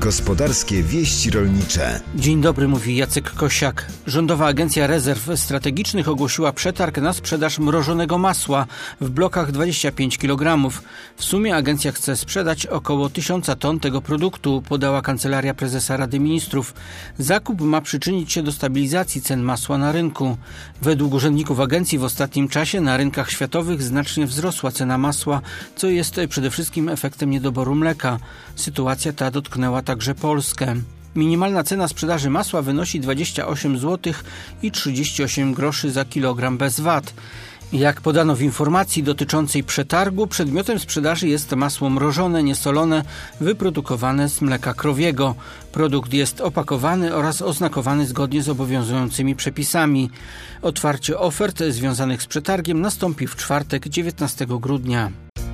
Gospodarskie wieści rolnicze. Dzień dobry, mówi Jacek Kosiak. Rządowa Agencja Rezerw Strategicznych ogłosiła przetarg na sprzedaż mrożonego masła w blokach 25 kg. W sumie agencja chce sprzedać około 1000 ton tego produktu, podała Kancelaria Prezesa Rady Ministrów. Zakup ma przyczynić się do stabilizacji cen masła na rynku. Według urzędników agencji w ostatnim czasie na rynkach światowych znacznie wzrosła cena masła, co jest przede wszystkim efektem niedoboru mleka. Sytuacja ta dotknęła także Polskę. Minimalna cena sprzedaży masła wynosi 28 zł i 38 groszy za kilogram bez VAT. Jak podano w informacji dotyczącej przetargu, przedmiotem sprzedaży jest masło mrożone, niesolone, wyprodukowane z mleka krowiego. Produkt jest opakowany oraz oznakowany zgodnie z obowiązującymi przepisami. Otwarcie ofert związanych z przetargiem nastąpi w czwartek, 19 grudnia.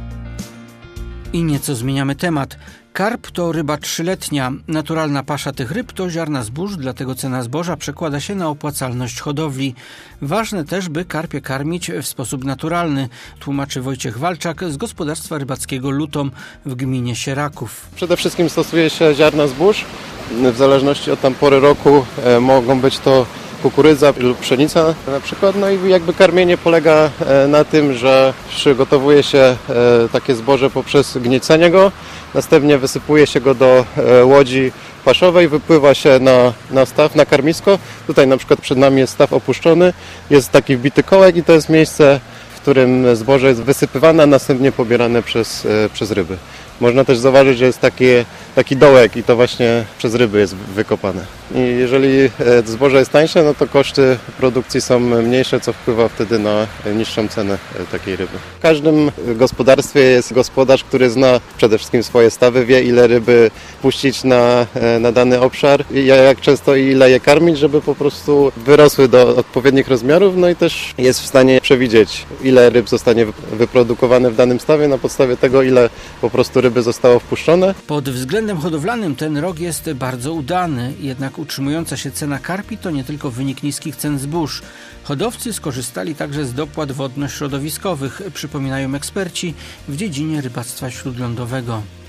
I nieco zmieniamy temat. Karp to ryba trzyletnia. Naturalna pasza tych ryb to ziarna zbóż, dlatego cena zboża przekłada się na opłacalność hodowli. Ważne też, by karpie karmić w sposób naturalny, tłumaczy Wojciech Walczak z gospodarstwa rybackiego Lutom w gminie Sieraków. Przede wszystkim stosuje się ziarna zbóż. W zależności od tam pory roku mogą być to kukurydza lub pszenica na przykład. No i jakby karmienie polega na tym, że przygotowuje się takie zboże poprzez gniecenie go, następnie wysypuje się go do łodzi paszowej, wypływa się na staw, na karmisko. Tutaj na przykład przed nami jest staw opuszczony, jest taki wbity kołek i to jest miejsce, w którym zboże jest wysypywane, a następnie pobierane przez ryby. Można też zauważyć, że jest taki dołek i to właśnie przez ryby jest wykopane. I jeżeli zboże jest tańsze, no to koszty produkcji są mniejsze, co wpływa wtedy na niższą cenę takiej ryby. W każdym gospodarstwie jest gospodarz, który zna przede wszystkim swoje stawy, wie ile ryby puścić na dany obszar i jak często i ile je karmić, żeby po prostu wyrosły do odpowiednich rozmiarów, no i też jest w stanie przewidzieć, ile ryb zostanie wyprodukowane w danym stawie na podstawie tego, ile po prostu ryby zostało wpuszczone. Pod względem hodowlanym ten rok jest bardzo udany, jednak utrzymująca się cena karpi to nie tylko wynik niskich cen zbóż. Hodowcy skorzystali także z dopłat wodno-środowiskowych, przypominają eksperci w dziedzinie rybactwa śródlądowego.